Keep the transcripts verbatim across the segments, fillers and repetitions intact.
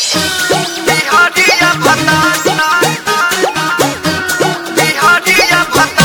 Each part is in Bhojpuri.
बिहारिया भता बिहारिया भता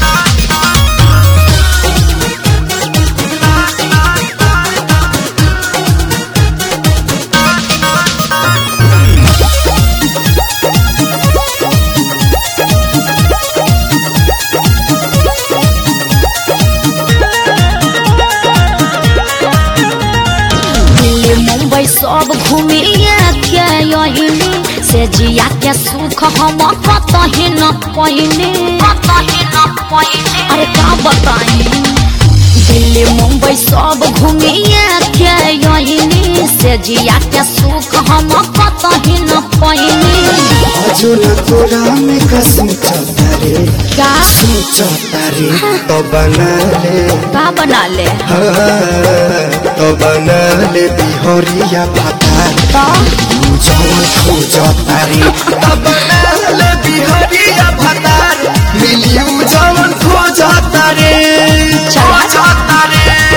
मुंबई सब घूमिया के यही से जिया के सुख हम कतही न पहिने कतही न पहिने अरे का बताई दिल्ली मुंबई सब घूमिया के यही से जिया के सुख हम कतही न पहिने अजुन तोरा में कसम चौतारे का चौतारे तो बना ले का बना ले तो बना ले बिहारिया भता तो जवन खोजतारे तो बना ले बिहारिया भता मिलियू जवन खोजतारे खोजतारे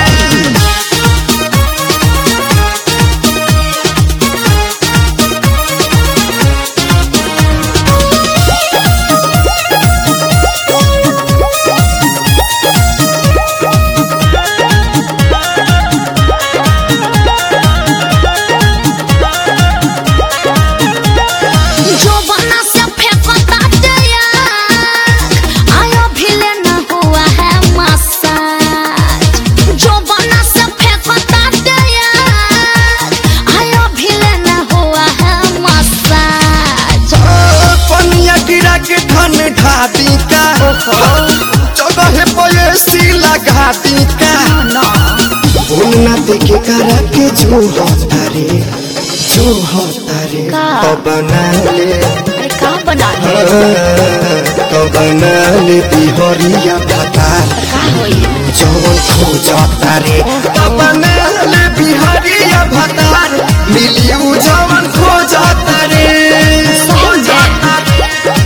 घाटी का जगह पैसी लगा दी का भूलना देखे करा के जो होता रे जो होता रे तो बना ले का बना ले तो बना ले बिहारिया भता जवन खोजता रे तो बना ले बिहारिया भता मिलियू जवन खोजता रे खोजता रे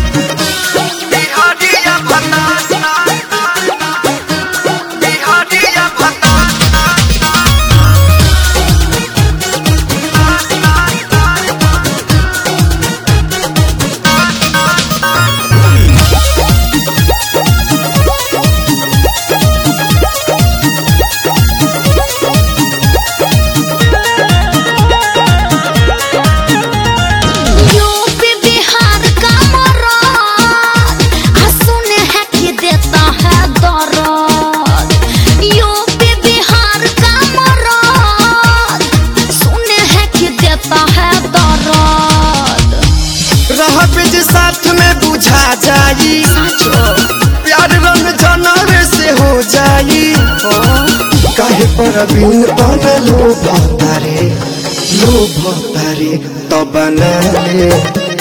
साथ में बुझा जाई प्यार रंग जनरे से हो जाई काहे पर बिन बना लो भतारे लो भतारे तो बना ले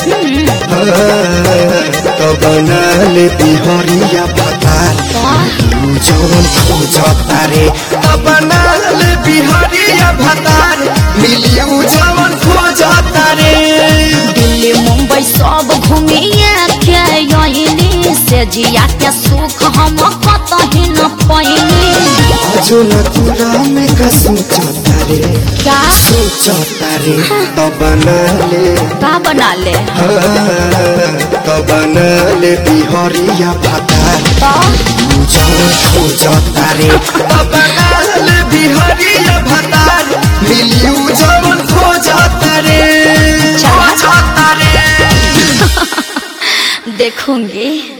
तो बना ले बिहारिया भता जवन खोजता रे तो बना ले बिहारिया भता मिलियू जवन खोजता रे दिल्ली मुंबई सब घूमिया के यही से जिया के सुख हम कतही न पहिने अजुन तोरा में कसम चौतारे का चौतारे तो बना ले का बना ले तो बना ले बिहारिया भता जवन खोजता रे तो बना ले बिहारिया भता मिलियू जवन खोजता रे खोजता रे देखूंगी।